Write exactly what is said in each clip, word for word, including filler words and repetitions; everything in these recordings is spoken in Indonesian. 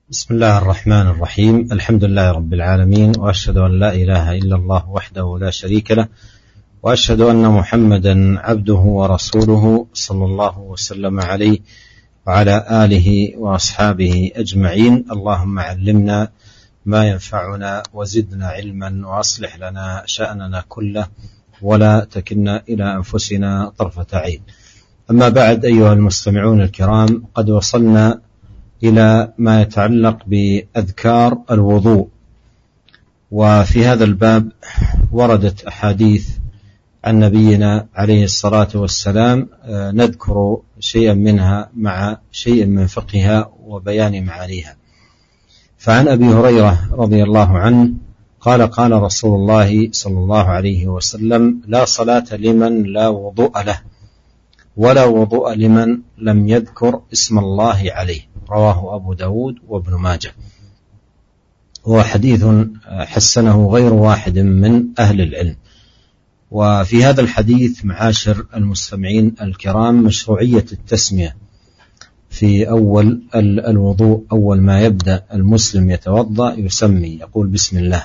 بسم الله الرحمن الرحيم. الحمد لله رب العالمين، وأشهد أن لا إله إلا الله وحده لا شريك له، وأشهد أن محمدا عبده ورسوله صلى الله وسلم عليه وعلى آله وأصحابه أجمعين. اللهم علمنا ما ينفعنا وزدنا علما، وأصلح لنا شأننا كله، ولا تكلنا إلى أنفسنا طرفة عين. أما بعد، أيها المستمعون الكرام، قد وصلنا إلى ما يتعلق بأذكار الوضوء، وفي هذا الباب وردت أحاديث عن نبينا عليه الصلاة والسلام، نذكر شيئا منها مع شيء من فقهها وبيان معانيها. فعن أبي هريرة رضي الله عنه قال قال رسول الله صلى الله عليه وسلم: لا صلاة لمن لا وضوء له، ولا وضوء لمن لم يذكر اسم الله عليه. رواه أبو داود وابن ماجه. هو حديث حسنه غير واحد من أهل العلم. وفي هذا الحديث معاشر المستمعين الكرام مشروعية التسمية في أول الوضوء. أول ما يبدأ المسلم يتوضأ يسمي، يقول بسم الله.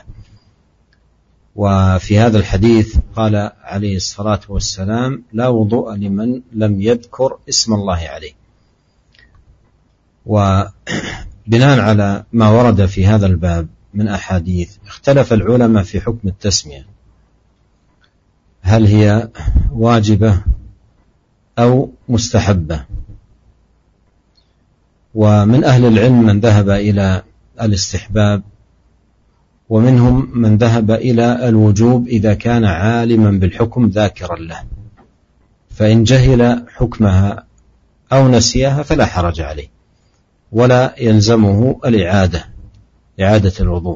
وفي هذا الحديث قال عليه الصلاة والسلام: لا وضوء لمن لم يذكر اسم الله عليه. وبناء على ما ورد في هذا الباب من أحاديث، اختلف العلماء في حكم التسمية، هل هي واجبة أو مستحبة. ومن أهل العلم من ذهب إلى الاستحباب، ومنهم من ذهب إلى الوجوب إذا كان عالما بالحكم ذاكرا له، فإن جهل حكمها أو نسيها فلا حرج عليه، ولا يلزمه الإعادة إعادة الوضوء.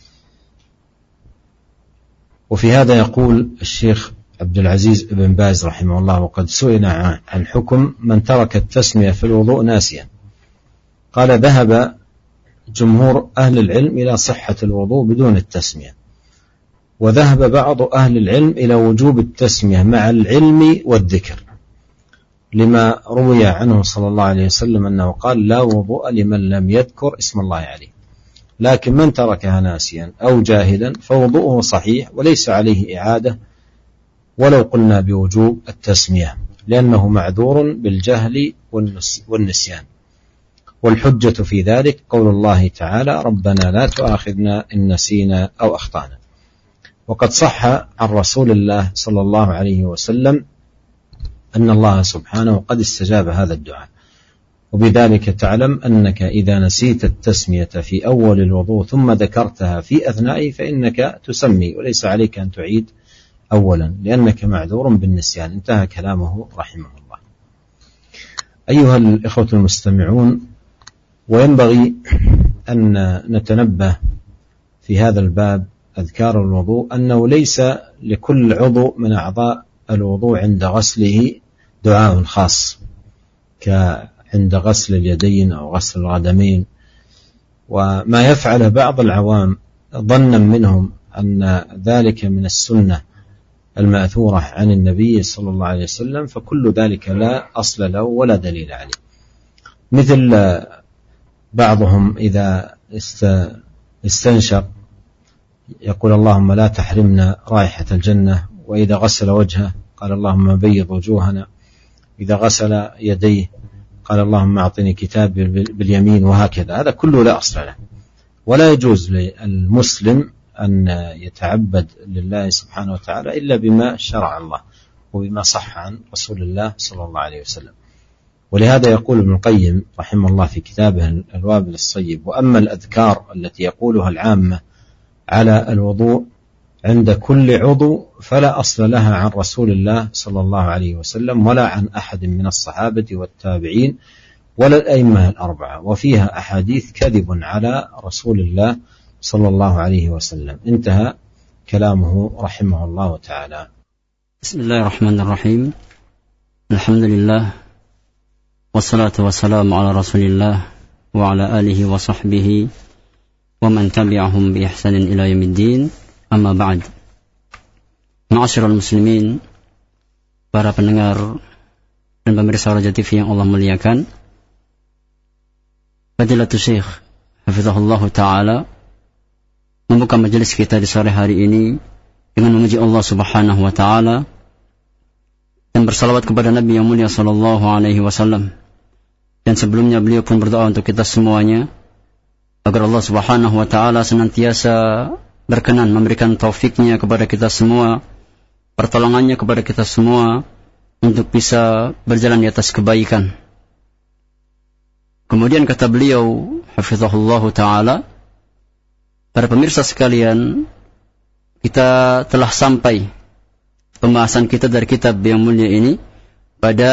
وفي هذا يقول الشيخ عبد العزيز بن باز رحمه الله: وقد سئل عن حكم من ترك التسمية في الوضوء ناسيا. قال: ذهب جمهور أهل العلم إلى صحة الوضوء بدون التسمية، وذهب بعض أهل العلم إلى وجوب التسمية مع العلم والذكر، لما روي عنه صلى الله عليه وسلم أنه قال: لا وضوء لمن لم يذكر اسم الله عليه. لكن من تركها ناسيا أو جاهلا فوضوءه صحيح وليس عليه إعادة، ولو قلنا بوجوب التسمية، لأنه معذور بالجهل والنسيان. والحجة في ذلك قول الله تعالى: ربنا لا تؤاخذنا إن نسينا أو أخطأنا. وقد صح عن رسول الله صلى الله عليه وسلم أن الله سبحانه قد استجاب هذا الدعاء. وبذلك تعلم أنك إذا نسيت التسمية في أول الوضوء ثم ذكرتها في أثنائه فإنك تسمي، وليس عليك أن تعيد أولا، لأنك معذور بالنسيان. انتهى كلامه رحمه الله. أيها الإخوة المستمعون، وينبغي أن نتنبه في هذا الباب أذكار الوضوء أنه ليس لكل عضو من أعضاء الوضوء عند غسله دعاء خاص، كعند غسل اليدين أو غسل القدمين. وما يفعل بعض العوام ظنا منهم أن ذلك من السنة المأثورة عن النبي صلى الله عليه وسلم، فكل ذلك لا أصل له ولا دليل عليه. مثل بعضهم إذا استنشق يقول: اللهم لا تحرمنا رائحة الجنة. وإذا غسل وجهه قال: اللهم بيض وجوهنا. إذا غسل يديه قال: اللهم أعطني كتابي باليمين. وهكذا. هذا كله لا أصل له، ولا يجوز للمسلم أن يتعبد لله سبحانه وتعالى إلا بما شرع الله وبما صح عن رسول الله صلى الله عليه وسلم. ولهذا يقول ابن القيم رحمه الله في كتابه الوابل الصيب: وأما الأذكار التي يقولها العامة على الوضوء عند كل عضو فلا أصل لها عن رسول الله صلى الله عليه وسلم، ولا عن أحد من الصحابة والتابعين ولا الأئمة الأربعة، وفيها أحاديث كذب على رسول الله صلى الله عليه وسلم. انتهى كلامه رحمه الله تعالى. بسم الله الرحمن الرحيم. الحمد لله، والصلاة والسلام على رسول الله وعلى آله وصحبه ومن تبعهم بإحسان إلى يوم الدين. Amma ba'd. Ma'asyiral muslimin, para pendengar dan pemirsa Raja T V yang Allah muliakan, Fadilatul Syekh hafizahullah ta'ala membuka majelis kita di sore hari ini dengan memuji Allah subhanahu wa ta'ala dan bersalawat kepada Nabi yang mulia sallallahu alaihi wasallam. Dan sebelumnya beliau pun berdoa untuk kita semuanya agar Allah subhanahu wa ta'ala senantiasa berkenan memberikan taufiknya kepada kita semua, pertolongannya kepada kita semua untuk bisa berjalan di atas kebaikan. Kemudian kata beliau hafizahullah ta'ala, para pemirsa sekalian, kita telah sampai pembahasan kita dari kitab yang mulia ini pada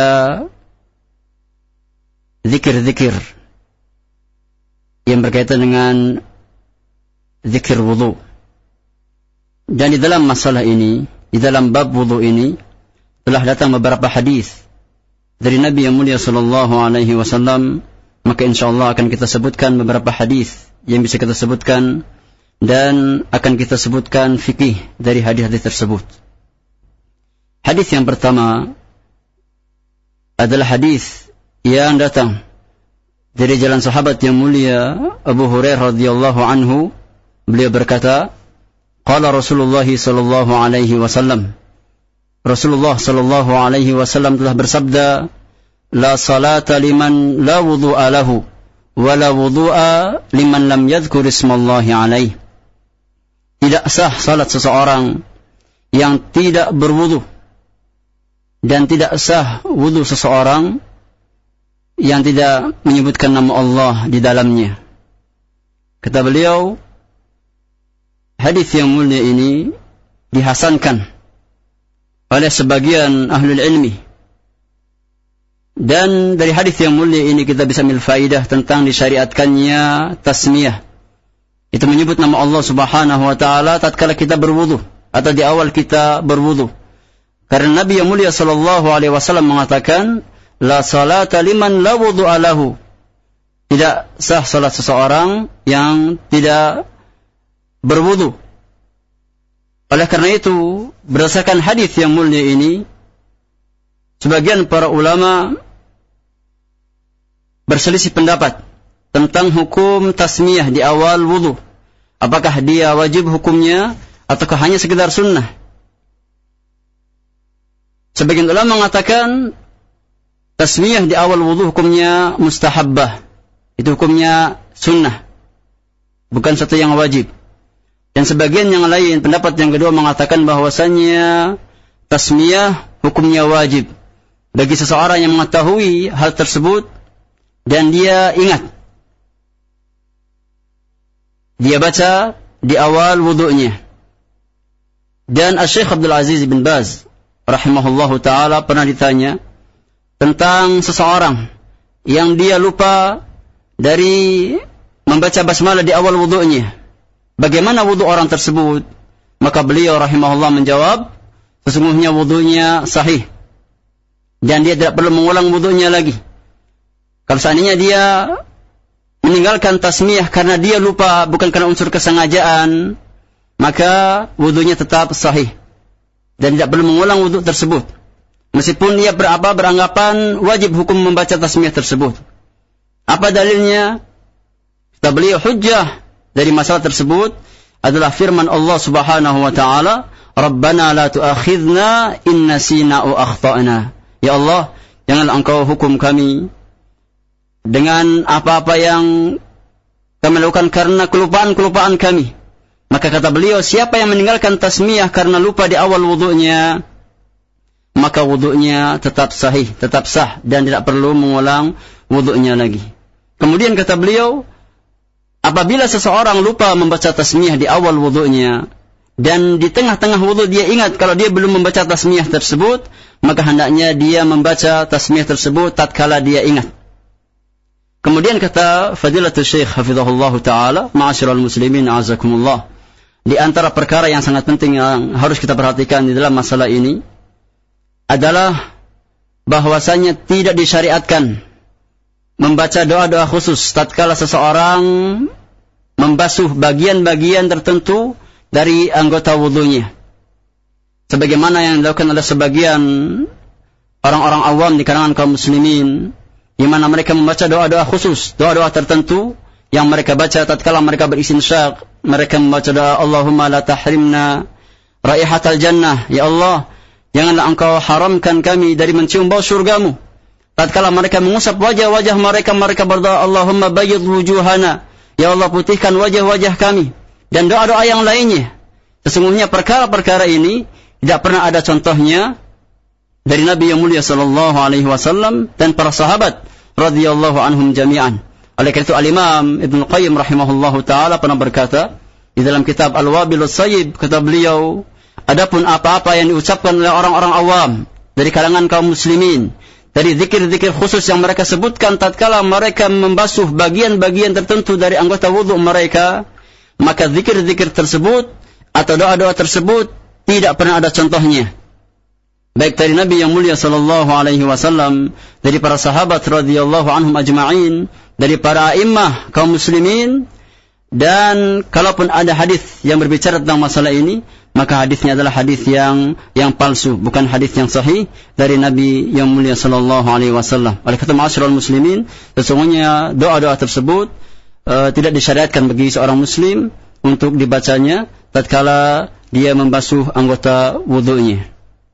zikir-zikir yang berkaitan dengan zikir wudu. Dan di dalam masalah ini, di dalam bab wudu ini telah datang beberapa hadis dari Nabi yang mulia sallallahu alaihi wasallam. Maka insyaallah akan kita sebutkan beberapa hadis yang bisa kita sebutkan dan akan kita sebutkan fikih dari hadis-hadis tersebut. Hadis yang pertama adalah hadis yang datang dari jalan sahabat yang mulia Abu Hurairah radhiyallahu anhu. Beliau berkata, qala Rasulullah sallallahu alaihi wasallam, Rasulullah sallallahu alaihi wasallam telah bersabda, la salata liman la wudu'a lahu wa la wudu'a liman lam yadhkur ismallahi alaih. Tidak sah salat seseorang yang tidak berwudu, dan tidak sah wudu seseorang yang tidak menyebutkan nama Allah di dalamnya. Kata beliau, hadis yang mulia ini dihasankan oleh sebagian ahlul ilmi. Dan dari hadis yang mulia ini kita bisa ambil faidah tentang disyariatkannya tasmiyah. Itu menyebut nama Allah subhanahu wa ta'ala tatkala kita berwudu atau di awal kita berwudu. Karena Nabi yang mulia sallallahu alaihi wasallam mengatakan, la salata liman la wudu'a lahu. Tidak sah salat seseorang yang tidak berwudu. Oleh karena itu, berdasarkan hadis yang mulia ini, sebagian para ulama berselisih pendapat tentang hukum tasmiyah di awal wudu. Apakah dia wajib hukumnya ataukah hanya sekedar sunnah? Sebagian ulama mengatakan tasmiyah di awal wudu hukumnya mustahabbah. Itu hukumnya sunnah, bukan satu yang wajib. Dan sebagian yang lain, pendapat yang kedua mengatakan bahwasannya tasmiyah hukumnya wajib bagi seseorang yang mengetahui hal tersebut dan dia ingat. Dia baca di awal wudu'nya. Dan Syekh Abdul Aziz bin Baz rahimahullahu ta'ala pernah ditanya tentang seseorang yang dia lupa dari membaca basmalah di awal wudu'nya. Bagaimana wudu orang tersebut? Maka beliau rahimahullah menjawab, sesungguhnya wudunya sahih dan dia tidak perlu mengulang wudunya lagi. Kalau seandainya dia meninggalkan tasmiyah karena dia lupa, bukan karena unsur kesengajaan, maka wudunya tetap sahih dan tidak perlu mengulang wudu tersebut. Meskipun dia berapa beranggapan wajib hukum membaca tasmiyah tersebut. Apa dalilnya? Kata beliau, hujjah dari masalah tersebut adalah firman Allah subhanahu wa ta'ala, Rabbana la tu'akhidna in nasina au akhta'na. Ya Allah, jangan engkau hukum kami dengan apa-apa yang kami lakukan karena kelupaan-kelupaan kami. Maka kata beliau, siapa yang meninggalkan tasmiyah karena lupa di awal wudunya, maka wudunya tetap sahih, tetap sah dan tidak perlu mengulang wudunya lagi. Kemudian kata beliau, apabila seseorang lupa membaca tasmiyah di awal wudunya dan di tengah-tengah wudu dia ingat kalau dia belum membaca tasmiyah tersebut, maka hendaknya dia membaca tasmiyah tersebut tatkala dia ingat. Kemudian kata Fadilatul Syekh hafizahullahu ta'ala, ma'asyiral muslimin a'azakumullah, di antara perkara yang sangat penting yang harus kita perhatikan di dalam masalah ini adalah bahwasanya tidak disyariatkan membaca doa-doa khusus tatkala seseorang membasuh bagian-bagian tertentu dari anggota wudunya. Sebagaimana yang dilakukan oleh sebagian orang-orang awam di kalangan kaum muslimin, di mana mereka membaca doa-doa khusus, doa-doa tertentu yang mereka baca tatkala mereka beristinsyak, mereka membaca doa Allahumma la tahrimna raihatal jannah, ya Allah, janganlah engkau haramkan kami dari mencium bau surgamu. Tatkala mereka mengusap wajah-wajah mereka, mereka berdoa Allahumma bayyid wujuhana, ya Allah putihkan wajah-wajah kami, dan doa-doa yang lainnya. Sesungguhnya perkara-perkara ini tidak pernah ada contohnya dari Nabi yang mulia sallallahu alaihi wasallam dan para sahabat radhiyallahu anhum jami'an. Oleh karena itu Al-Imam Ibnu Qayyim rahimahullahu taala pernah berkata di dalam kitab Al-Wabilus Sayyib, kata beliau, adapun apa-apa yang diucapkan oleh orang-orang awam dari kalangan kaum muslimin, dari zikir-zikir khusus yang mereka sebutkan tatkala mereka membasuh bagian-bagian tertentu dari anggota wudu mereka, maka zikir-zikir tersebut atau doa-doa tersebut tidak pernah ada contohnya, baik dari Nabi yang mulia sallallahu alaihi wasallam, dari para sahabat radhiyallahu anhum ajma'in, dari para a'immah kaum muslimin. Dan kalaupun ada hadis yang berbicara tentang masalah ini, maka hadisnya adalah hadis yang yang palsu, bukan hadis yang sahih dari Nabi yang mulia sallallahu alaihi wasallam. Oleh karena ma'asyiral muslimin, sesungguhnya doa-doa tersebut uh, tidak disyariatkan bagi seorang muslim untuk dibacanya tatkala dia membasuh anggota wudunya.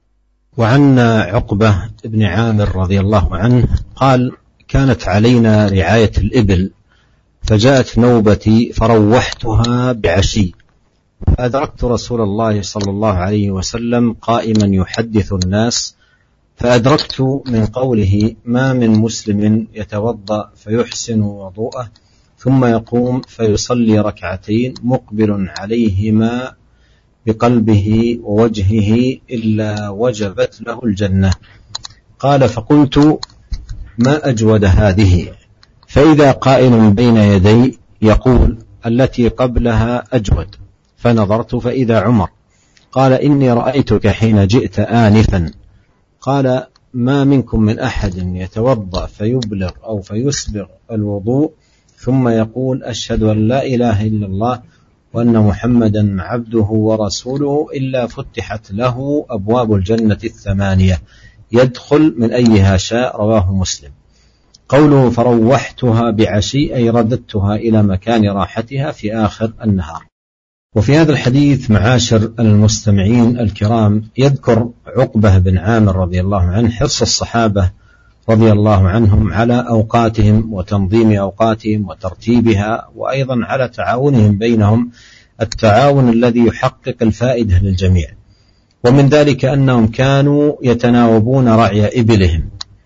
وعن عقبة بن عامر رضي الله عنه قال كانت علينا رعاية الإبل فجاءت نوبتي فروحتها بعشي فأدركت رسول الله صلى الله عليه وسلم قائما يحدث الناس فأدركت من قوله ما من مسلم يتوضأ فيحسن وضوءه ثم يقوم فيصلي ركعتين مقبل عليهما بقلبه ووجهه إلا وجبت له الجنة. قال فقلت ما أجود هذه؟ فإذا قائل بين يدي يقول التي قبلها أجود، فنظرت فإذا عمر قال إني رأيتك حين جئت آنفا. قال ما منكم من أحد يتوضأ فيبلغ أو فيسبغ الوضوء ثم يقول أشهد أن لا إله إلا الله وأن محمدا عبده ورسوله إلا فتحت له أبواب الجنة الثمانية يدخل من أيها شاء. رواه مسلم. قوله فروحتها بعشي أي رددتها إلى مكان راحتها في آخر النهار. وفي هذا الحديث معاشر المستمعين الكرام يذكر عقبة بن عامر رضي الله عنه حرص الصحابة رضي الله عنهم على أوقاتهم وتنظيم أوقاتهم وترتيبها، وأيضا على تعاونهم بينهم التعاون الذي يحقق الفائدة للجميع. ومن ذلك أنهم كانوا يتناوبون رعي إبلهم،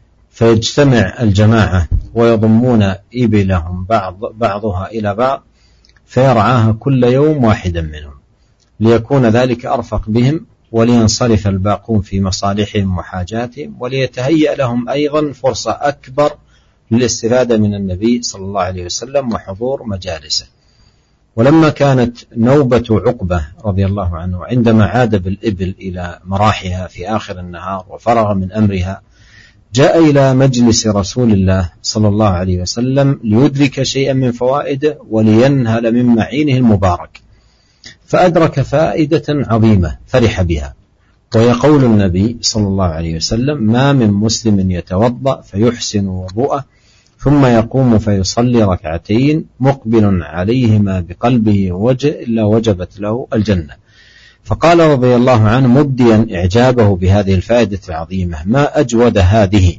فيجتمع الجماعة ويضمون إبلهم بعض بعضها إلى بعض فيرعاها كل يوم واحدا منهم ليكون ذلك أرفق بهم ولينصرف الباقون في مصالحهم وحاجاتهم وليتهيأ لهم أيضا فرصة أكبر للاستفادة من النبي صلى الله عليه وسلم وحضور مجالسه. ولما كانت نوبة عقبة رضي الله عنه عندما عاد بالإبل إلى مراحها في آخر النهار وفرغ من أمرها جاء إلى مجلس رسول الله صلى الله عليه وسلم ليدرك شيئا من فوائده ولينهل من معينه المبارك، فأدرك فائدة عظيمة فرح بها، وهي قول النبي صلى الله عليه وسلم ما من مسلم يتوضأ فيحسن وضوءه ثم يقوم فيصلي ركعتين مقبل عليهما بقلبه ووجه إلا وجبت له الجنة. فقال رضي الله عنه مبديا إعجابه بهذه الفائدة العظيمة ما أجود هذه؟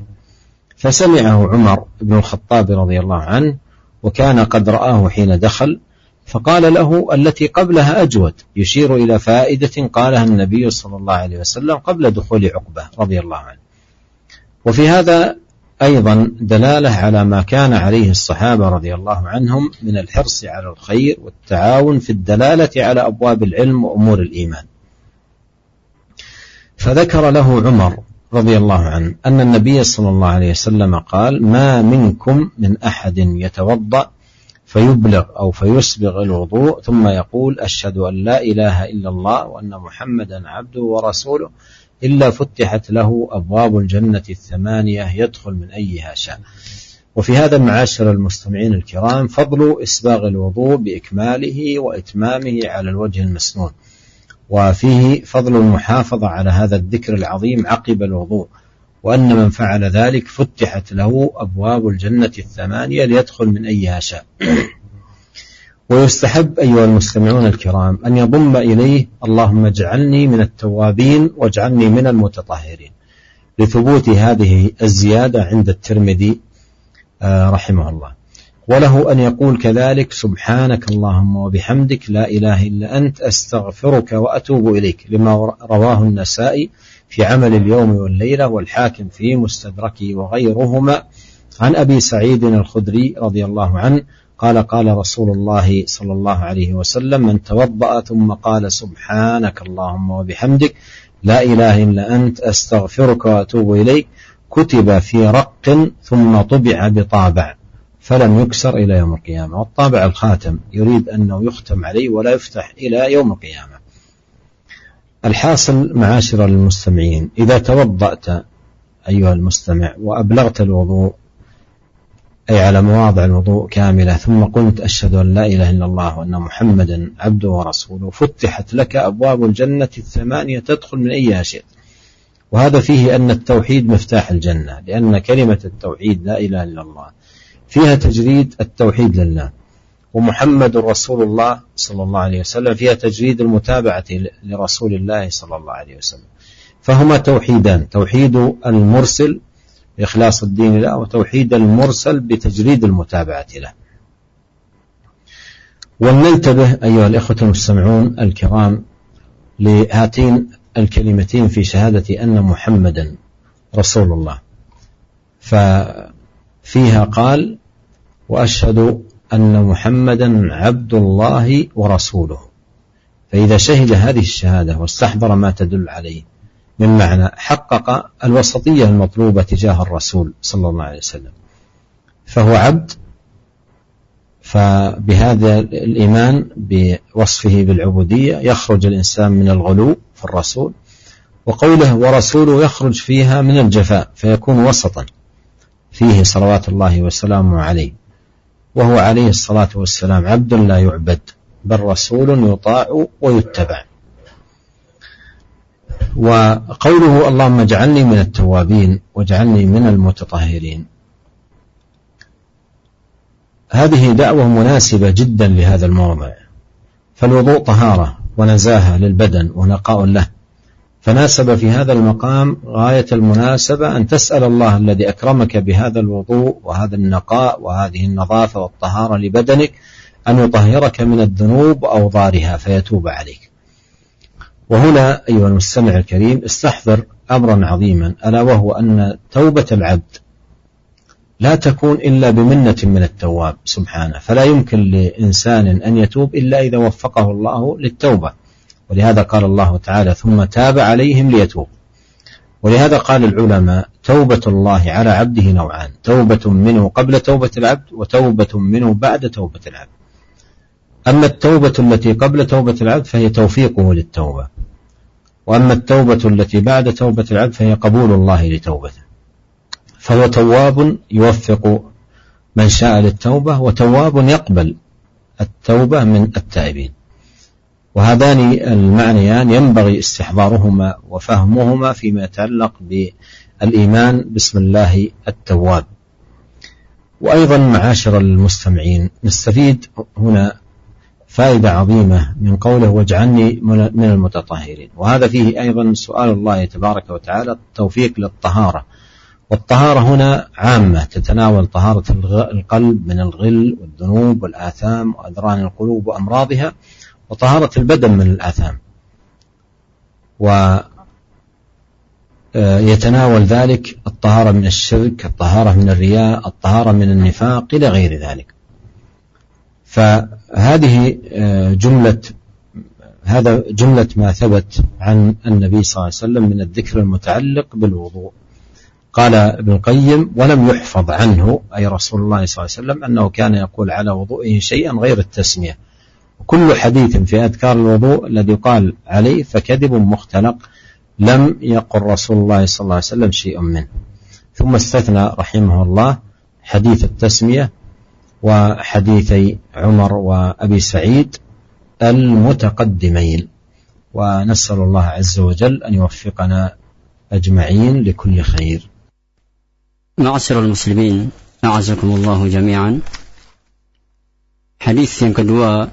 فسمعه عمر بن الخطاب رضي الله عنه وكان قد رآه حين دخل، فقال له التي قبلها أجود، يشير إلى فائدة قالها النبي صلى الله عليه وسلم قبل دخول عقبة رضي الله عنه. وفي هذا أيضا دلالة على ما كان عليه الصحابة رضي الله عنهم من الحرص على الخير والتعاون في الدلالة على أبواب العلم وأمور الإيمان. فذكر له عمر رضي الله عنه أن النبي صلى الله عليه وسلم قال ما منكم من أحد يتوضأ فيبلغ أو فيسبغ الوضوء ثم يقول أشهد أن لا إله إلا الله وأن محمدا عبده ورسوله إلا فتحت له أبواب الجنة الثمانية يدخل من أيها شاء. وفي هذا معاشر المستمعين الكرام فضل إسباغ الوضوء بإكماله وإتمامه على الوجه المسنون، وفيه فضل المحافظة على هذا الذكر العظيم عقب الوضوء، وأن من فعل ذلك فتحت له أبواب الجنة الثمانية ليدخل من أيها شاء. ويستحب أيها المستمعون الكرام أن يضم إليه اللهم اجعلني من التوابين واجعلني من المتطهرين، لثبوت هذه الزيادة عند الترمذي رحمه الله. وله أن يقول كذلك سبحانك اللهم وبحمدك لا إله إلا أنت أستغفرك وأتوب إليك، لما رواه النسائي في عمل اليوم والليلة والحاكم في مستدركه وغيرهما عن أبي سعيد الخدري رضي الله عنه قال قال رسول الله صلى الله عليه وسلم من توضأ ثم قال سبحانك اللهم وبحمدك لا إله إلا أنت أستغفرك وأتوب إليك كتب في رق ثم طبع بطابع فلم يكسر إلى يوم القيامة. والطابع الخاتم يريد أنه يختم عليه ولا يفتح إلى يوم القيامة. الحاصل معاشر المستمعين، إذا توضأت أيها المستمع وأبلغت الوضوء أي على مواضع الوضوء كاملة ثم قلت أشهد أن لا إله إلا الله وأن محمدا عبده ورسوله، فتحت لك أبواب الجنة الثمانية تدخل من أيها شئت. وهذا فيه أن التوحيد مفتاح الجنة، لأن كلمة التوحيد لا إله إلا الله فيها تجريد التوحيد لله، ومحمد رسول الله صلى الله عليه وسلم فيها تجريد المتابعة لرسول الله صلى الله عليه وسلم. فهما توحيدان، توحيد المرسل بإخلاص الدين له، وتوحيد المرسل بتجريد المتابعة له. ولننتبه أيها الإخوة المستمعون الكرام لهاتين الكلمتين في شهادة أن محمدا رسول الله، ففيها قال وأشهد أن محمدا عبد الله ورسوله، فإذا شهد هذه الشهادة واستحضر ما تدل عليه من معنى حقق الوسطية المطلوبة تجاه الرسول صلى الله عليه وسلم، فهو عبد. فبهذا الإيمان بوصفه بالعبودية يخرج الإنسان من الغلو في الرسول، وقوله ورسوله يخرج فيها من الجفاء فيكون وسطا فيه صلوات الله وسلامه عليه، وهو عليه الصلاة والسلام عبد لا يعبد بل رسول يطاع ويتبع. وقوله اللهم اجعلني من التوابين واجعلني من المتطهرين، هذه دعوة مناسبة جدا لهذا الموضع، فالوضوء طهارة ونزاهة للبدن ونقاء له، فناسب في هذا المقام غاية المناسبة أن تسأل الله الذي أكرمك بهذا الوضوء وهذا النقاء وهذه النظافة والطهارة لبدنك أن يطهرك من الذنوب وأوضارها فيتوب عليك. وهنا أيها المستمع الكريم استحضر أمرا عظيما، ألا وهو أن توبة العبد لا تكون إلا بمنة من التواب سبحانه، فلا يمكن لإنسان أن يتوب إلا إذا وفقه الله للتوبة، ولهذا قال الله تعالى ثم تاب عليهم ليتوب. ولهذا قال العلماء توبة الله على عبده نوعان، توبة منه قبل توبة العبد وتوبة منه بعد توبة العبد. أما التوبة التي قبل توبة العبد فهي توفيقه للتوبة، وأما التوبة التي بعد توبة العبد فهي قبول الله لتوبته، فهو تواب يوفق من شاء للتوبة، وتواب يقبل التوبة من التائبين. وهذان المعنيان ينبغي استحضارهما وفهمهما فيما يتعلق بالإيمان باسم الله التواب. وأيضا معاشر المستمعين نستفيد هنا فائدة عظيمة من قوله واجعلني من المتطهرين، وهذا فيه أيضا سؤال الله تبارك وتعالى التوفيق للطهارة. والطهارة هنا عامة تتناول طهارة القلب من الغل والذنوب والآثام وأدران القلوب وأمراضها، وطهارة البدن من الآثام، ويتناول ذلك الطهارة من الشرك، الطهارة من الرياء، الطهارة من النفاق إلى غير ذلك. فهذه جملة هذا جملة ما ثبت عن النبي صلى الله عليه وسلم من الذكر المتعلق بالوضوء. قال ابن القيم ولم يحفظ عنه أي رسول الله صلى الله عليه وسلم أنه كان يقول على وضوئه شيئا غير التسمية، وكل حديث في أذكار الوضوء الذي قال عليه فكذب مختلق، لم يقل رسول الله صلى الله عليه وسلم شيء منه. ثم استثنى رحمه الله حديث التسمية وحديثي عمر وأبي سعيد المتقدمين، ونسأل الله عز وجل أن يوفقنا أجمعين لكل خير. معاشر المسلمين أعزكم الله جميعا، hadis yang kedua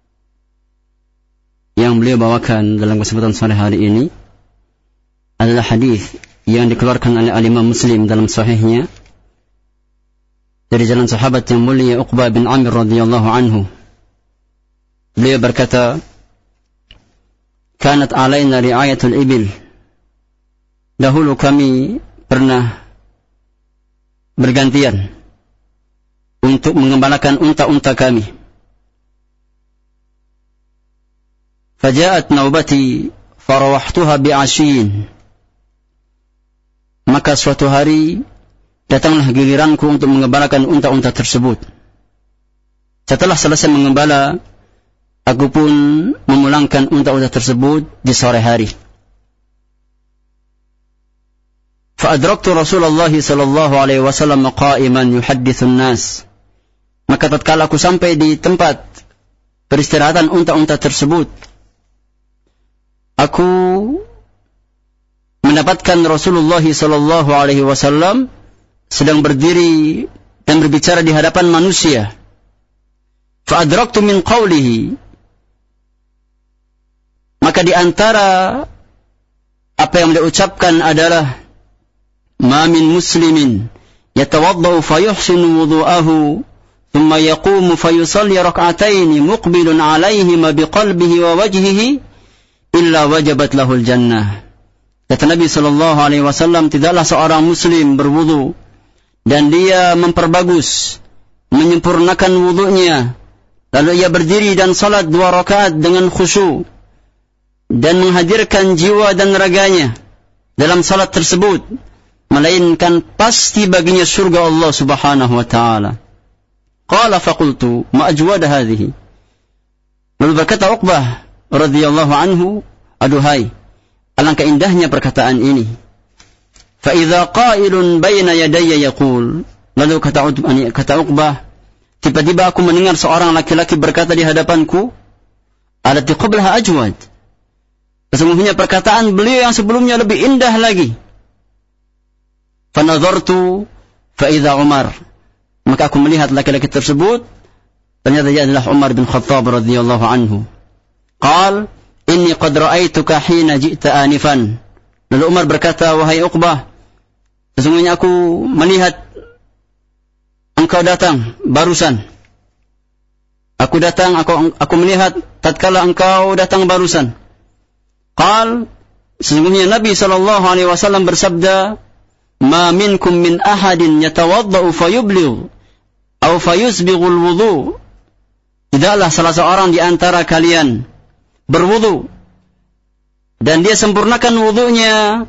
yang beliau bawakan dalam kesempatan sore hari ini adalah hadis yang dikeluarkan oleh Imam Muslim dalam sahihnya dari jalan sahabat yang mulia Uqbah bin Amir radhiyallahu anhu. Beliau berkata, "Kanat alaina ri'ayatul ibil." Dahulu kami pernah bergantian untuk mengembalakan unta-unta kami. Faja'at naubati farawahtuha bi'asyin. Maka suatu hari datanglah giliranku untuk mengembalakan unta-unta tersebut. Setelah selesai mengembala, aku pun memulangkan unta-unta tersebut di sore hari. Fa'adraktu Rasulullah sallallahu alaihi wasallam qa'iman yuhadditsun nas. Maka tatkala aku sampai di tempat peristirahatan unta-unta tersebut, aku mendapatkan Rasulullah sallallahu alaihi wasallam sedang berdiri dan berbicara di hadapan manusia. Fa'adraktu min qawlihi. Maka di antara apa yang beliau ucapkan adalah, "Ma min muslimin yatawaddau fayuhsinu wudu'ahu thumma yaqumu fayusalli rak'ataini muqbilun 'alaihima biqalbihi wa wajhihi illa wajabat lahul jannah." Kata Nabi sallallahu alaihi wasallam, tidaklah seorang muslim berwudu dan dia memperbagus, menyempurnakan wudunya, lalu ia berdiri dan salat dua rakaat dengan khusyuk dan menghadirkan jiwa dan raganya dalam salat tersebut, melainkan pasti baginya surga Allah Subhanahu wa taala. Qala faqultu ma ajwad hadhihi. Lalu berkata Uqbah radhiyallahu anhu, aduhai, alangkah indahnya perkataan ini. Fa idza qailun baina yadayya yaqul. Lalu kata kata Uqbah, tiba-tiba aku mendengar seorang laki-laki berkata di hadapanku, alati qablaha ajwad. Sesungguhnya perkataan beliau yang sebelumnya lebih indah lagi. Fanadhartu fa idza Umar. Maka aku melihat laki-laki tersebut, ternyata dia adalah Umar bin Khattab radhiyallahu anhu. Qal, inni qad ra'aituka hina ji'ta anifan. Lalu Umar berkata, wahai Uqbah, sesungguhnya aku melihat engkau datang barusan. Aku datang, aku aku melihat tatkala engkau datang barusan. Qal, sesungguhnya Nabi sallallahu alaihi wasallam bersabda, ma minkum min ahadin yatawaddau fayubligh aw fayusbighul wudu. Tidaklah salah seorang di antara kalian berwudu dan dia sempurnakan wudunya,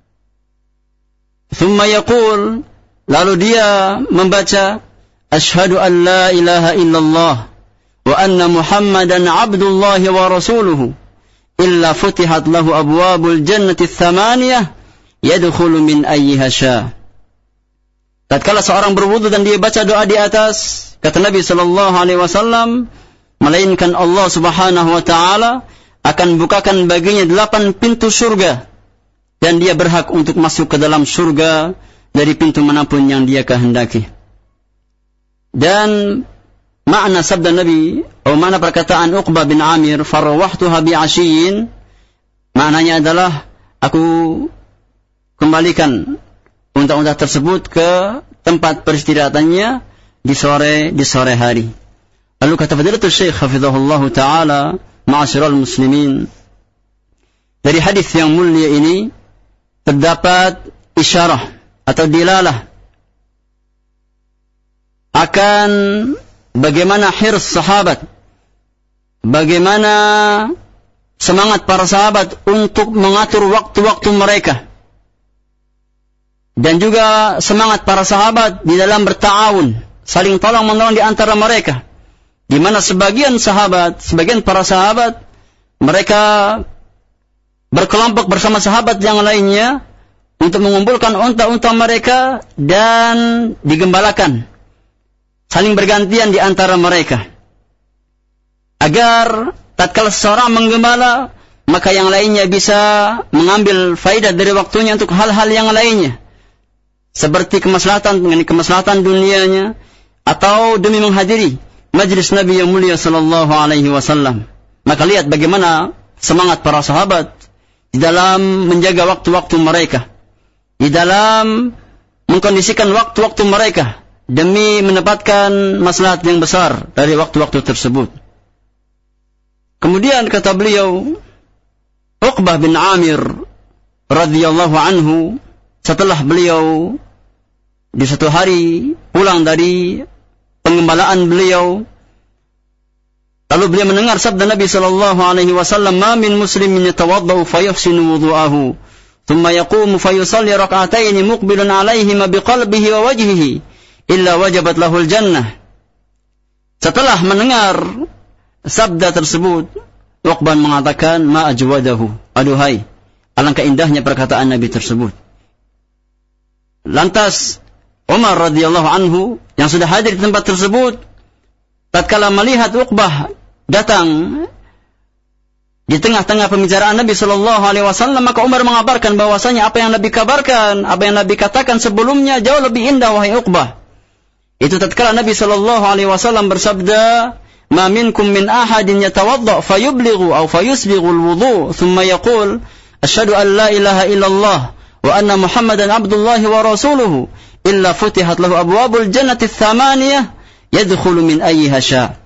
thumma yaqul, lalu dia membaca asyhadu an la ilaha illallah wa anna muhammadan abdullahi wa rasuluhu illa futihat lahu abwabul jannati tsamaniyah yadkhulu min ayyiha syaa. Tatkala seorang berwudu dan dia baca doa di atas, kata Nabi sallallahu alaihi wasallam, melainkan Allah Subhanahu wa taala akan bukakan baginya delapan pintu surga dan dia berhak untuk masuk ke dalam surga dari pintu manapun yang dia kehendaki. Dan makna sabda Nabi atau makna perkataan Uqbah bin Amir, farawahtuha bi'ashiyin, maknanya adalah aku kembalikan unta-unta tersebut ke tempat peristirahatannya di sore di sore hari. Lalu kata Fadilatul Syekh hafizahullah taala, ma'asyiral muslimin, dari hadis yang mulia ini terdapat isyarah atau dilalah akan bagaimana hirs sahabat, bagaimana semangat para sahabat untuk mengatur waktu-waktu mereka, dan juga semangat para sahabat di dalam berta'awun, saling tolong menolong di antara mereka, di mana sebagian sahabat, sebagian para sahabat, mereka berkelompok bersama sahabat yang lainnya untuk mengumpulkan unta-unta mereka dan digembalakan, saling bergantian di antara mereka, agar tatkala seseorang menggembala, maka yang lainnya bisa mengambil faidah dari waktunya untuk hal-hal yang lainnya, seperti kemaslahatan mengenai kemaslahatan dunianya, atau demi menghadiri majlis Nabi yang mulia sallallahu alaihi wasallam. Maka lihat bagaimana semangat para sahabat di dalam menjaga waktu-waktu mereka, di dalam mengkondisikan waktu-waktu mereka demi mendapatkan maslahat yang besar dari waktu-waktu tersebut. Kemudian kata beliau, Uqbah bin Amir radhiyallahu anhu, setelah beliau di satu hari pulang dari pengembalaan beliau, lalu beliau mendengar sabda Nabi sallallahu alaihi wasallam, "Ma min muslimin yatawaddau fayahsinu wudu'ahu, thumma yaqumu fayusalli rak'atayn muqbilan 'alaihima biqalbihi wa wajhihi, illa wajabat lahul jannah." Setelah mendengar sabda tersebut, Uqbah mengatakan, "Ma ajwadahu." Aduhai, alangkah indahnya perkataan Nabi tersebut. Lantas Umar radhiyallahu anhu yang sudah hadir di tempat tersebut, tatkala melihat Uqbah datang di tengah-tengah pembicaraan Nabi sallallahu alaihi wasallam, maka Umar mengabarkan bahwasanya apa yang Nabi kabarkan, apa yang Nabi katakan sebelumnya jauh lebih indah wahai Uqbah. Itu tatkala Nabi sallallahu alaihi wasallam bersabda, "Ma minkum min ahadin yatawadda fayublighu aw fayusbighu al-wudu, thumma yaqul asyhadu an la ilaha illallah wa anna Muhammadan abdullahi wa rasuluhu, illa futihat lahu abwabul jannati ats-tsamaniyah yadkhulu min ayyiha sya'."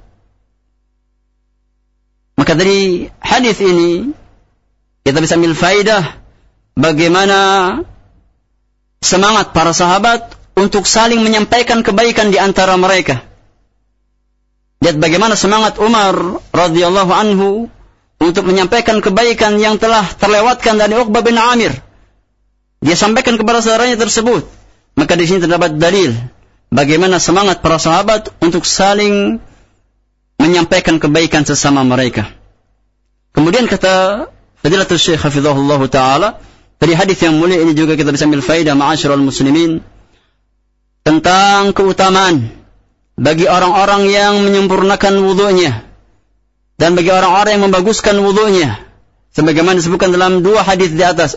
Maka dari hadis ini kita bisa ambil faidah bagaimana semangat para sahabat untuk saling menyampaikan kebaikan di antara mereka. Lihat bagaimana semangat Umar radhiyallahu anhu untuk menyampaikan kebaikan yang telah terlewatkan dari Uqbah bin Amir. Dia sampaikan kepada saudaranya tersebut. Maka di sini terdapat dalil bagaimana semangat para sahabat untuk saling menyampaikan kebaikan sesama mereka. Kemudian kata Fadilatul Syekh hafizahullah taala, dari hadis yang mulia ini juga kita bisa ambil faedah ma'asyiral muslimin tentang keutamaan bagi orang-orang yang menyempurnakan wudunya dan bagi orang-orang yang membaguskan wudunya, sebagaimana disebutkan dalam dua hadis di atas.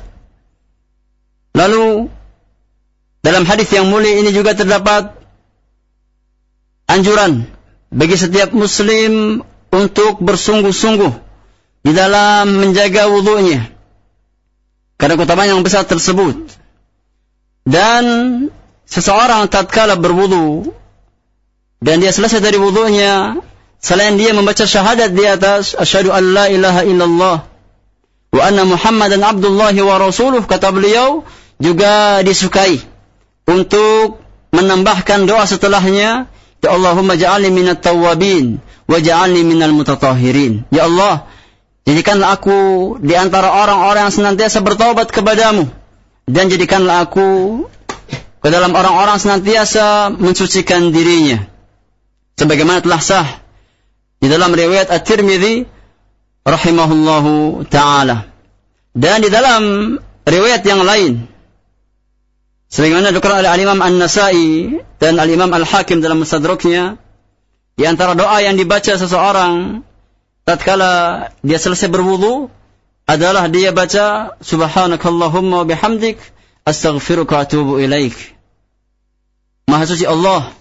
Lalu dalam hadis yang mulia ini juga terdapat anjuran bagi setiap muslim untuk bersungguh-sungguh di dalam menjaga wudunya karena keutamaan yang besar tersebut. Dan seseorang tatkala berwudu dan dia selesai dari wudunya, selain dia membaca syahadat di atas asyhadu an la ilaha illallah wa anna Muhammadan abdullahi wa rasuluh, kata beliau, juga disukai untuk menambahkan doa setelahnya, ya Allahumma ja'alni minat tawwabin wa ja'alni minal mutatahhirin. Ya Allah, jadikanlah aku di antara orang-orang yang senantiasa bertaubat kepadamu, dan jadikanlah aku ke dalam orang-orang senantiasa mensucikan dirinya. Sebagaimana telah sah di dalam riwayat At-Tirmidzi rahimahullahu ta'ala. Dan di dalam riwayat yang lain, sebagaimana dikatakan oleh Al-Imam An-Nasa'i dan Al-Imam Al-Hakim dalam Mustadraknya, di antara doa yang dibaca seseorang tatkala dia selesai berwudu adalah dia baca subhanakallahumma wa bihamdik astaghfiruka wa atubu ilaik. Maha suci Allah,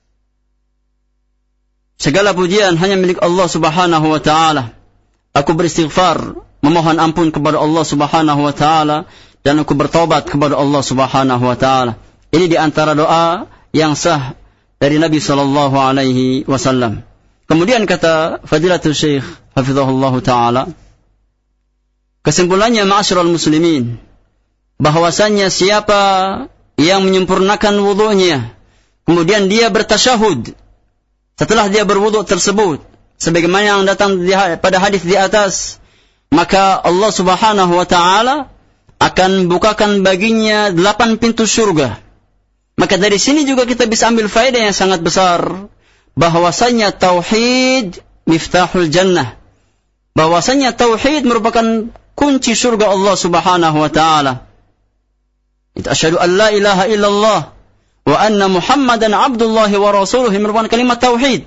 segala pujian hanya milik Allah subhanahu wa ta'ala. Aku beristighfar, memohon ampun kepada Allah subhanahu wa ta'ala, dan aku bertobat kepada Allah subhanahu wa ta'ala. Ini di antara doa yang sah dari Nabi sallallahu alaihi wasallam. Kemudian kata Fadilatul Syekh hafizahullah ta'ala, kesimpulannya ma'asyiral muslimin, bahwasannya siapa yang menyempurnakan wudunya, kemudian dia bertasyahud setelah dia berwudu tersebut, sebagaimana yang datang pada hadis di atas, maka Allah subhanahu wa ta'ala akan bukakan baginya delapan pintu surga. Maka dari sini juga kita bisa ambil faedah yang sangat besar, bahwasanya tauhid miftahul jannah, bahwasanya tauhid merupakan kunci surga Allah subhanahu wa ta'ala. Asyhadu an la ilaha illallah wa anna Muhammadan abdullahi wa rasuluhu merupakan kalimat tauhid.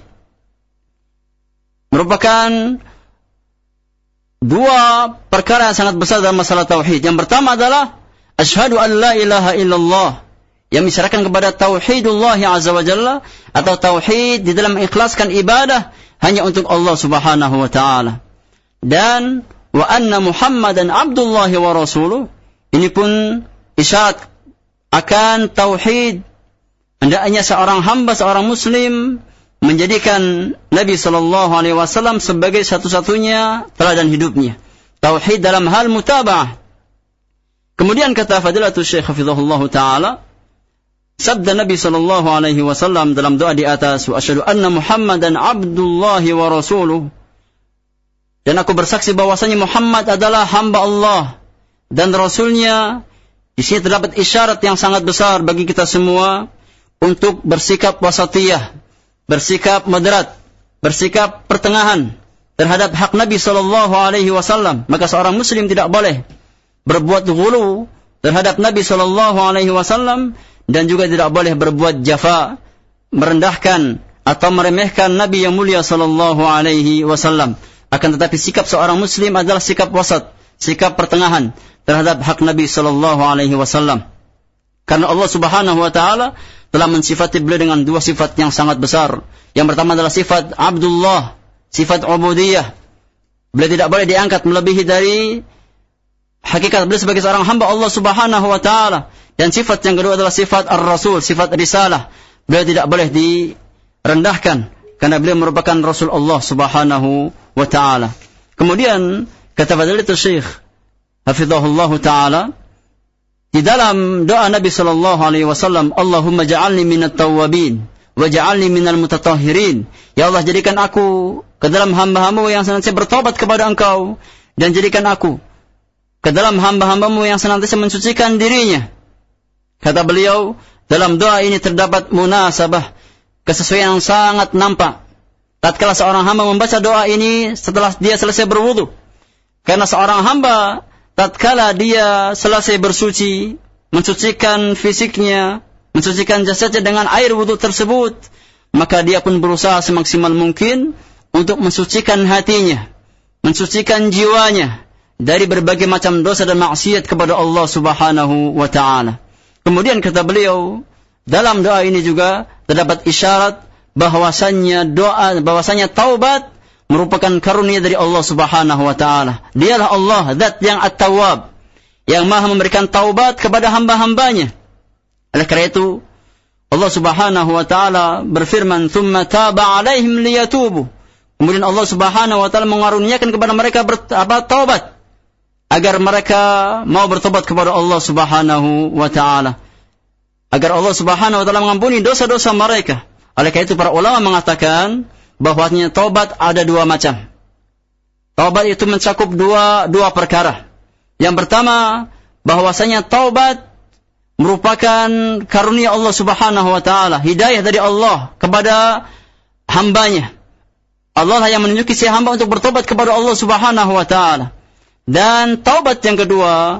Merupakan dua perkara yang sangat besar dalam masalah tauhid. Yang pertama adalah asyhadu an la ilaha illallah, yang mengisyaratkan kepada tauhidullah azza wa jalla, atau tauhid di dalam mengikhlaskan ibadah hanya untuk Allah Subhanahu wa taala. Dan wa anna Muhammadan abdullah wa rasuluh, ini pun isyarat akan tauhid, hendaknya seorang hamba, seorang muslim menjadikan Nabi sallallahu alaihi wasallam sebagai satu-satunya teladan hidupnya. Tauhid dalam hal mutaba'ah. Kemudian kata Fadilatul Syekh hafizahullah taala, sabda Nabi sallallahu alaihi wasallam dalam doa di atas, wa asyhadu anna Muhammadan abdullah wa rasuluh, dan aku bersaksi bahwasanya Muhammad adalah hamba Allah dan Rasulnya. Di sini terdapat isyarat yang sangat besar bagi kita semua untuk bersikap wasatiyah, bersikap moderat, bersikap pertengahan terhadap hak Nabi sallallahu alaihi wasallam. Maka seorang muslim tidak boleh berbuat ghulu terhadap Nabi sallallahu alaihi wasallam, dan juga tidak boleh berbuat jafa, merendahkan atau meremehkan Nabi yang mulia sallallahu alaihi wasallam. Akan tetapi sikap seorang muslim adalah sikap wasat, sikap pertengahan terhadap hak Nabi sallallahu alaihi wasallam. Karena Allah Subhanahu wa taala telah mensifati beliau dengan dua sifat yang sangat besar. Yang pertama adalah sifat Abdullah, sifat ubudiyah. Beliau tidak boleh diangkat melebihi dari hakikat beliau sebagai seorang hamba Allah Subhanahu wa taala. Dan sifat yang kedua adalah sifat Ar-Rasul, sifat risalah. Beliau tidak boleh direndahkan karena beliau merupakan Rasul Allah Subhanahu wa taala. Kemudian kata Fadilatul Syekh hafizahullah taala, di dalam doa Nabi sallallahu alaihi wasallam, Allahumma ja'alni minat tawwabin wa ja'alni minal mutatahhirin. Ya Allah, jadikan aku ke dalam hamba-Hambamu yang senantiasa bertobat kepada Engkau, dan jadikan aku ke dalam hamba-Hambamu yang senantiasa mensucikan dirinya. Kata beliau, dalam doa ini terdapat munasabah, kesesuaian yang sangat nampak tatkala seorang hamba membaca doa ini setelah dia selesai berwudu. Karena seorang hamba tatkala dia selesai bersuci, mensucikan fisiknya, mensucikan jasadnya dengan air wudu tersebut, maka dia pun berusaha semaksimal mungkin untuk mensucikan hatinya, mensucikan jiwanya dari berbagai macam dosa dan maksiat kepada Allah Subhanahu wa taala. Kemudian kata beliau, dalam doa ini juga terdapat isyarat bahwasannya doa, bahwasannya taubat merupakan karunia dari Allah Subhanahu wa taala. Dialah Allah, zat yang At-Tawwab, yang Maha memberikan taubat kepada hamba-hambanya. Oleh karena itu, Allah Subhanahu wa taala berfirman, "Tsumma taba 'alaihim liyatubu." Kemudian Allah Subhanahu wa taala mengaruniakan kepada mereka ber, apa, taubat, agar mereka mau bertobat kepada Allah Subhanahu wa taala, agar Allah Subhanahu wa taala mengampuni dosa-dosa mereka. Oleh karena itu para ulama mengatakan bahwasanya taubat ada dua macam. Taubat itu mencakup dua dua perkara. Yang pertama, bahwasanya taubat merupakan karunia Allah Subhanahu wa taala, hidayah dari Allah kepada hambanya. Allah lah yang menunjuki si hamba untuk bertobat kepada Allah Subhanahu wa taala. Dan taubat yang kedua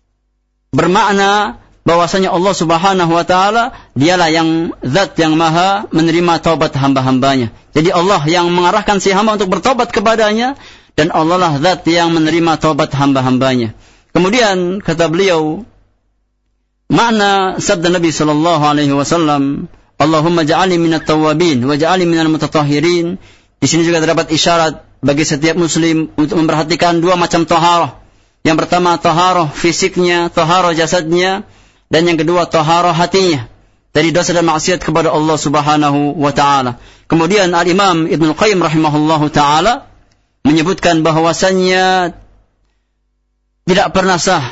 bermakna bahwasanya Allah Subhanahu wa taala dialah yang zat yang maha menerima taubat hamba-hambanya. Jadi Allah yang mengarahkan si hamba untuk bertobat kepadanya, dan Allah lah zat yang menerima taubat hamba-hambanya. Kemudian kata beliau, makna sabda Nabi sallallahu alaihi wasallam, Allahumma ja'alni minat tawwabin wa ja'alni minal mutatahhirin. Di sini juga terdapat isyarat bagi setiap muslim untuk memperhatikan dua macam taharah. Yang pertama taharah fisiknya, taharah jasadnya, dan yang kedua taharah hatinya dari dosa dan maksiat kepada Allah Subhanahu wa taala. Kemudian Al-Imam Ibnu Qayyim rahimahullahu taala menyebutkan bahwasannya tidak pernah sah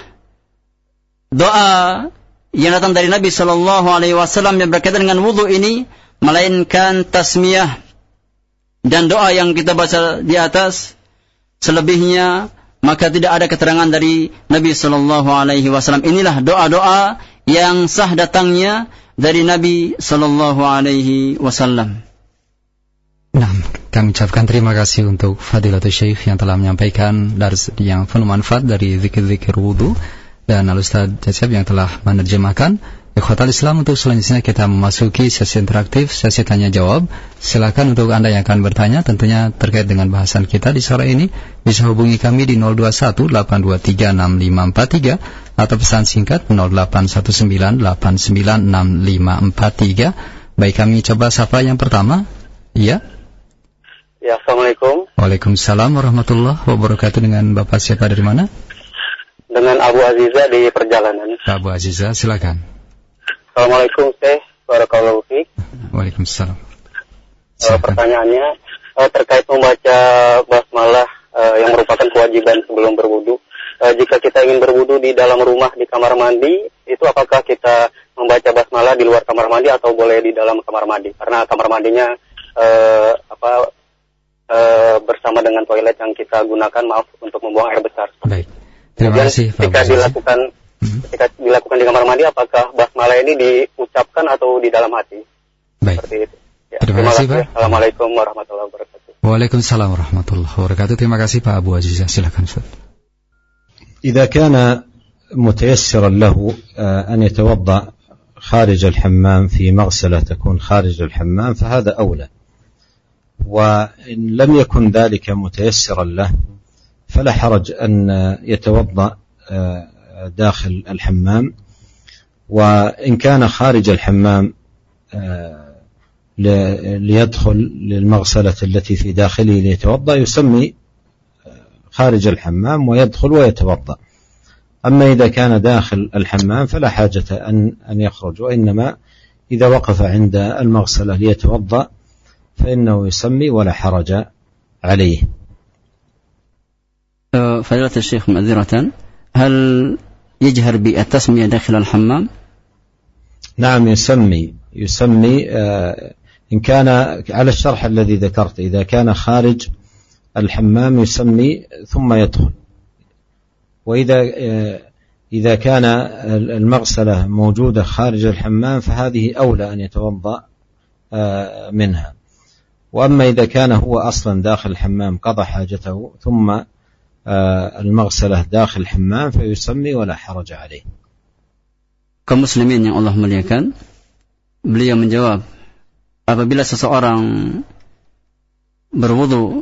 doa yang datang dari Nabi sallallahu alaihi wasallam yang berkaitan dengan wudu ini melainkan tasmiyah dan doa yang kita baca di atas. Selebihnya maka tidak ada keterangan dari Nabi sallallahu alaihi wasallam. Inilah doa-doa yang sah datangnya dari Nabi sallallahu alaihi wasallam. Nah, kami ucapkan terima kasih untuk Fadilatul Syekh yang telah menyampaikan dars yang penuh manfaat dari zikir-zikir wudu, dan Al-Ustaz Cecep yang telah menerjemahkan. Ikhwatal Islam, untuk selanjutnya kita memasuki sesi interaktif, sesi tanya jawab. Silakan untuk Anda yang akan bertanya, tentunya terkait dengan bahasan kita di sore ini, bisa hubungi kami di nol dua satu delapan dua tiga enam lima empat tiga atau pesan singkat nol delapan satu sembilan delapan sembilan enam lima empat tiga. Baik, kami coba sapa yang pertama. Iya. Ya, Assalamualaikum. Waalaikumsalam warahmatullahi wabarakatuh. Dengan Bapak siapa, dari mana? Dengan Abu Aziza di perjalanan. Pak Abu Aziza, silakan. Assalamualaikum, Syekh. Barakallahu fiik. Waalaikumsalam. Uh, pertanyaannya uh, terkait membaca basmalah uh, yang merupakan kewajiban sebelum berwudu. Uh, jika kita ingin berwudu di dalam rumah, di kamar mandi, itu apakah kita membaca basmalah di luar kamar mandi atau boleh di dalam kamar mandi? Karena kamar mandinya uh, apa uh, bersama dengan toilet yang kita gunakan, maaf, untuk membuang air besar. Baik. Terima Kemudian, kasih, Pak jika Abu dilakukan hmm. ketika dilakukan di kamar mandi, apakah basmalah ini diucapkan atau di dalam hati? Baik. Seperti itu. Ya, terima, terima kasih, kasih, Pak. Assalamualaikum warahmatullahi wabarakatuh. Waalaikumsalam warahmatullahi wabarakatuh. Terima kasih, Pak Abu Aziza. Silakan, Ustaz. إذا كان متيسرا له أن يتوضأ خارج الحمام في مغسلة تكون خارج الحمام فهذا أولى، وإن لم يكن ذلك متيسرا له فلا حرج أن يتوضأ داخل الحمام. وإن كان خارج الحمام ليدخل للمغسلة التي في داخله ليتوضأ يسمي خارج الحمام ويدخل ويتوضأ. أما إذا كان داخل الحمام فلا حاجة أن أن يخرج، وإنما إذا وقف عند المغسلة ليتوضأ فإنه يسمي ولا حرج عليه. فضيلة الشيخ معذرة، هل يجهر بالتسمية داخل الحمام؟ نعم، يسمي يسمي إن كان على الشرح الذي ذكرت، إذا كان خارج الحمام يسمي ثم يدخل، وإذا إذا كان المغسلة موجودة خارج الحمام فهذه أولى أن يتوضأ منها. وأما إذا كان هو أصلا داخل الحمام قضى حاجته ثم المغسلة داخل الحمام فيسمي ولا حرج عليه. Kaum muslimin yang Allah muliakan, beliau menjawab, apabila seseorang berwudu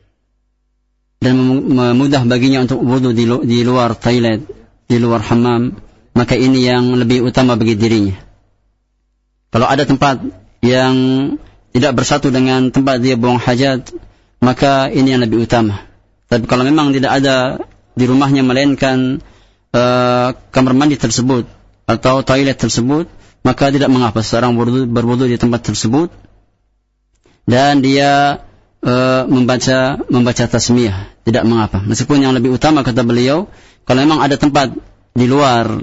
dan mudah baginya untuk wudu di, lu, di luar toilet, di luar hammam, maka ini yang lebih utama bagi dirinya. Kalau ada tempat yang tidak bersatu dengan tempat dia buang hajat, maka ini yang lebih utama. Tapi kalau memang tidak ada di rumahnya melainkan uh, kamar mandi tersebut atau toilet tersebut, maka tidak mengapa seorang berwudu di tempat tersebut dan dia uh, membaca membaca tasmiyah, tidak mengapa. Meskipun yang lebih utama, kata beliau, kalau memang ada tempat di luar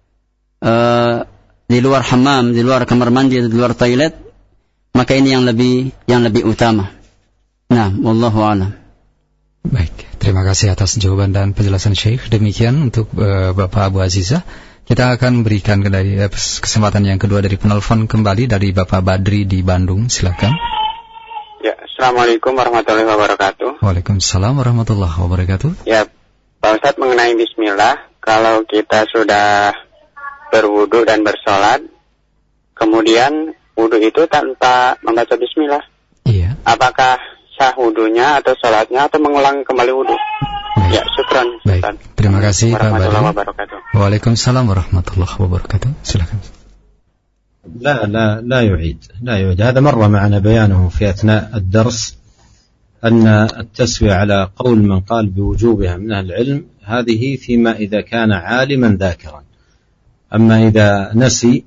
uh, di luar hammam, di luar kamar mandi, di luar toilet, maka ini yang lebih yang lebih utama. Nah, wallahu a'lam. Baik, terima kasih atas jawaban dan penjelasan Syekh. Demikian untuk uh, Bapak Abu Aziza. Kita akan berikan dari uh, kesempatan yang kedua dari penelpon kembali dari Bapak Badri di Bandung. Silakan. Ya, Assalamualaikum warahmatullahi wabarakatuh. Waalaikumsalam warahmatullahi wabarakatuh. Ya, Pak Ustadz, mengenai bismillah, kalau kita sudah berwudu dan bersolat, kemudian wudu itu tanpa membaca bismillah, iya, apakah sah wudunya atau sholatnya atau mengulang kembali wudu? Baik. Ya, syukran. Baik, terima kasih Pak Badri. Waalaikumsalam warahmatullahi wabarakatuh. Silakan. لا لا لا يعيد لا يعيد هذا مر معنا بيانه في أثناء الدرس أن التسوية على قول من قال بوجوبها من أهل العلم هذه فيما إذا كان عالما ذاكرا. أما إذا نسي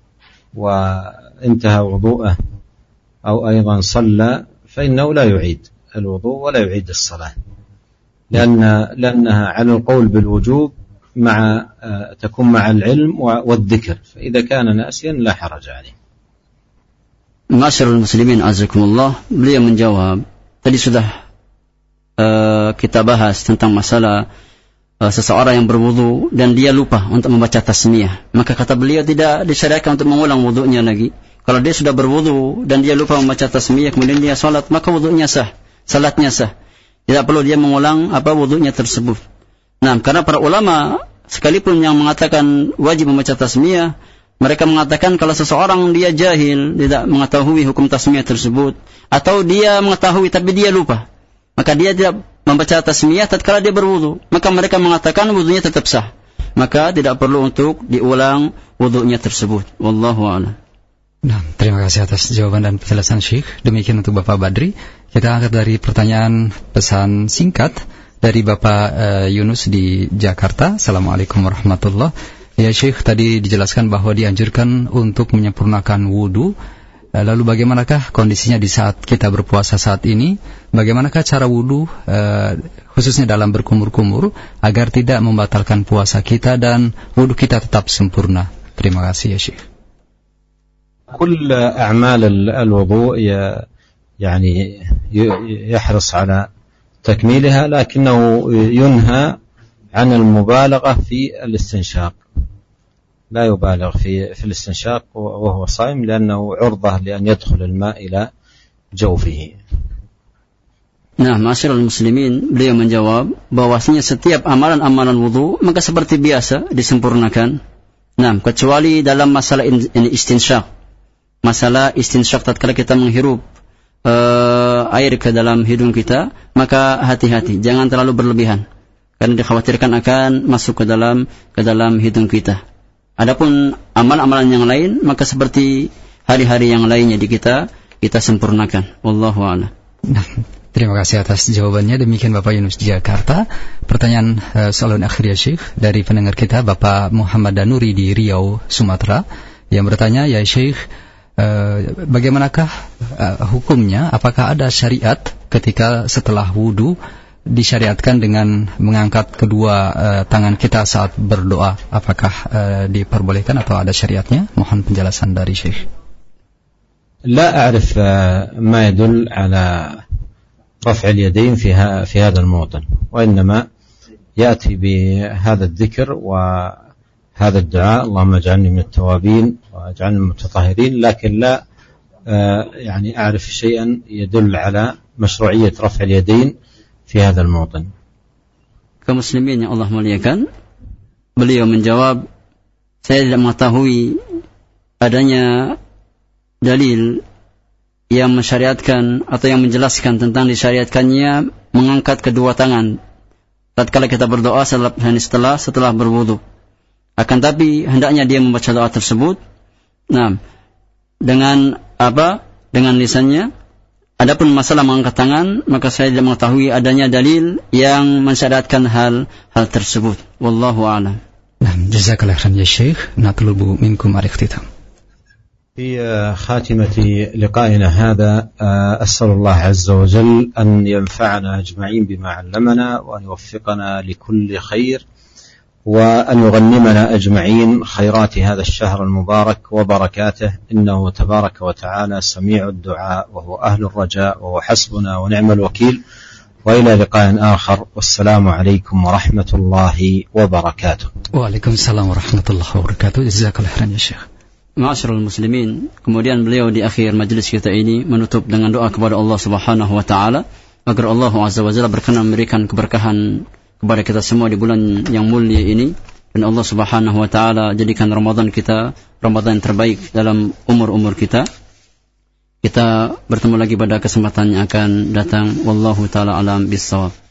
وانتهى وضوءه أو أيضا صلى فإنه لا يعيد الوضوء ولا يعيد الصلاة، لأن لأنها على القول بالوجوب مع تكون مع العلم والذكر، فإذا كان ناسيا لا حرج عليه. Ma'asyiral muslimin azakumullah, beliau menjawab, tadi sudah uh, kita bahas tentang masalah uh, seseorang yang berwudu dan dia lupa untuk membaca tasmiyah, maka kata beliau tidak disyariatkan untuk mengulang wudunya lagi. Kalau dia sudah berwudu dan dia lupa membaca tasmiyah kemudian dia salat, maka wudunya sah, salatnya sah. Tidak perlu dia mengulang apa wudunya tersebut. Nah, karena para ulama sekalipun yang mengatakan wajib membaca tasmiyah, Mereka mengatakan kalau seseorang dia jahil, tidak mengetahui hukum tasmiyah tersebut, atau dia mengetahui tapi dia lupa, maka dia tidak membaca tasmiyah tatkala dia berwudu, maka mereka mengatakan wudunya tetap sah. Maka tidak perlu untuk diulang wudunya tersebut. Wallahu a'lam. Nah, terima kasih atas jawaban dan penjelasan Syekh. Demikian untuk Bapak Badri. Kita angkat dari pertanyaan pesan singkat dari Bapak uh, Yunus di Jakarta. Assalamualaikum warahmatullahi wabarakatuh. Ya Syekh, tadi dijelaskan bahwa dianjurkan untuk menyempurnakan wudu. Lalu bagaimanakah kondisinya di saat kita berpuasa saat ini? Bagaimanakah cara wudu, uh, khususnya dalam berkumur-kumur, agar tidak membatalkan puasa kita dan wudu kita tetap sempurna? Terima kasih ya Syekh. كل أعمال الوضوء يعني يحرص على تكميلها، لكنه ينهى عن المبالغة في الاستنشاق. لا يبالغ في في الاستنشاق وهو صائم، لأنه عرضة لأن يدخل الماء إلى جوفه. Nah, masyarakat muslimin, beliau menjawab bahwasanya setiap amalan-amalan wudu maka seperti biasa disempurnakan. Nah, kecuali dalam masalah ini istinsyak. Masalah istinsyak tatkala kita menghirup uh, air ke dalam hidung kita, maka hati-hati, jangan terlalu berlebihan, karena dikhawatirkan akan masuk ke dalam ke dalam hidung kita. Adapun amal-amalan yang lain, maka seperti hari-hari yang lainnya di kita, kita sempurnakan. Wallahu a'lam. Nah, terima kasih atas jawabannya. Demikian Bapak Yunus di Jakarta. Pertanyaan uh, soalan akhir ya Syekh dari pendengar kita Bapak Muhammad Danuri di Riau, Sumatera, yang bertanya, ya Syekh, uh, bagaimanakah uh, hukumnya? Apakah ada syariat ketika setelah wudu disyariatkan dengan mengangkat kedua uh, tangan kita saat berdoa? Apakah uh, diperbolehkan atau ada syariatnya? Mohon penjelasan dari Syekh. لا أعرف ما يدل على رفع اليدين في في هذا الموطن، وإنما يأتي بهذا الذكر وهذا الدعاء اللهم اجعلني من التوابين واجعلني من المتطهرين، لكن لا يعني أعرف شيئا يدل على مشروعية رفع اليدين في هذا الموطن. Kaum muslimin yang Allah muliakan, beliau menjawab, saya tidak mengetahui adanya dalil yang mensyariatkan atau yang menjelaskan tentang disyariatkannya mengangkat kedua tangan tatkala kita berdoa setelah setelah berwudu. Akan tapi hendaknya dia membaca doa tersebut, nah, dengan apa? Dengan lisannya. Adapun masalah mengangkat tangan, maka saya tidak mengetahui adanya dalil yang mensyariatkan hal hal tersebut. Wallahu a'lam. Nah, jazakallahu khairan ya Syekh. Natlubu minkum al-ikhtitam. في خاتمة لقائنا هذا أسأل الله عز وجل أن ينفعنا أجمعين بما علمنا، وأن يوفقنا لكل خير، وأن يغنمنا أجمعين خيرات هذا الشهر المبارك وبركاته، إنه تبارك وتعالى سميع الدعاء وهو أهل الرجاء وهو حسبنا ونعم الوكيل. وإلى لقاء آخر، والسلام عليكم ورحمة الله وبركاته. وعليكم السلام ورحمة الله وبركاته. جزاك الله خيرا يا شيخ. Ma'asyiral muslimin, kemudian beliau di akhir majelis kita ini menutup dengan doa kepada Allah Subhanahu wa taala agar Allah Azza wa Jalla berkenan memberikan keberkahan kepada kita semua di bulan yang mulia ini, dan Allah Subhanahu wa taala jadikan Ramadan kita Ramadan terbaik dalam umur-umur kita. Kita bertemu lagi pada kesempatan yang akan datang. Wallahu taala alam bissawab.